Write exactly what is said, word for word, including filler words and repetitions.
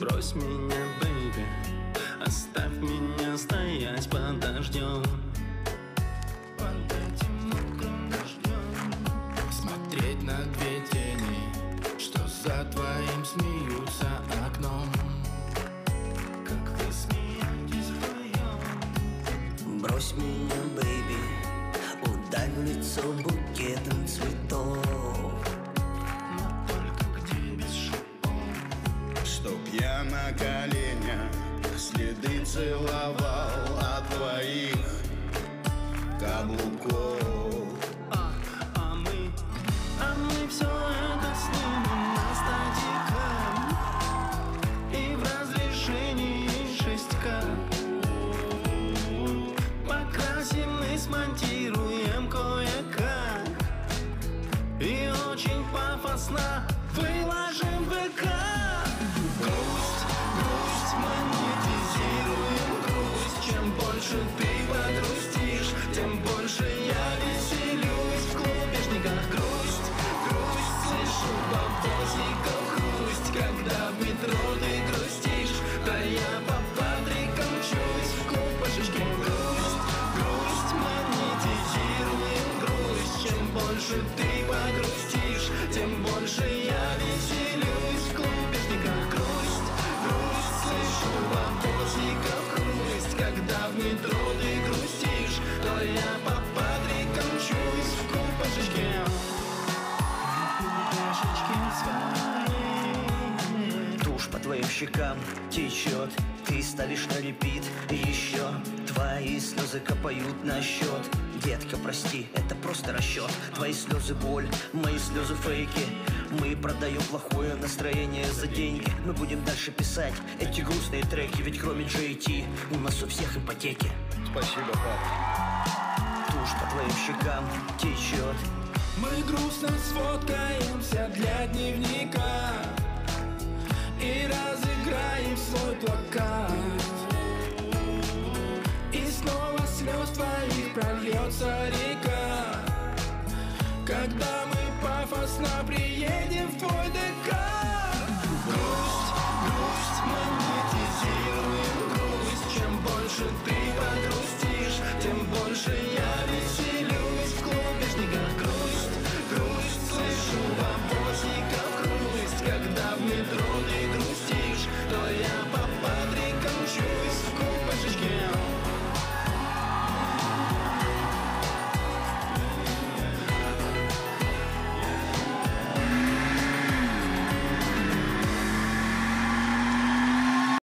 Брось меня, бэйби, оставь меня стоять под дождем, под этим мокрым дождем. Смотреть на две тени, что за твоим смеются окном. Как вы смеетесь вдвоем. Брось меня, бэйби, ударь в лицо букетом цветов, но только где без шипов. Чтоб я на коленях следы целовал от твоих каблуков. а, а мы, а мы все это снимем на статиках и в разрешении шесть ка. Покрасим и смонтируем кое-как и очень пафосно выложим в ВК. Грусть, грусть, монетизируем грусть. Чем больше ты погрустишь, тем больше я веселюсь. В клубешниках грусть, грусть, слышу бабосиков хрусть. Когда в метро ты грустишь, да я по Патрикам мчусь. В клуб по шишке грусть, грусть, монетизируем грусть. Чем больше ты погрустишь, тем больше я веселюсь. В клубешниках грусть, грусть, слышу бабосиков хрусть. Когда в метро ты грустишь, то я по Патрикам мчусь. В клуб по шишке, своей. Тушь по твоим щекам течет, ты ставишь на репит еще. Твои слезы капают на счет. Детка, прости, это просто расчет. Твои слезы боль, мои слезы фейки. Мы продаем плохое настроение за деньги. Мы будем дальше писать эти грустные треки, ведь кроме джей ти у нас у всех ипотеки. Спасибо, пап. Тушь по твоим щекам течет. Мы грустно сфоткаемся для дневника и разыграем свой плакат. И снова слез твоих прольется река, когда мы пафосно приедем в твой ДК.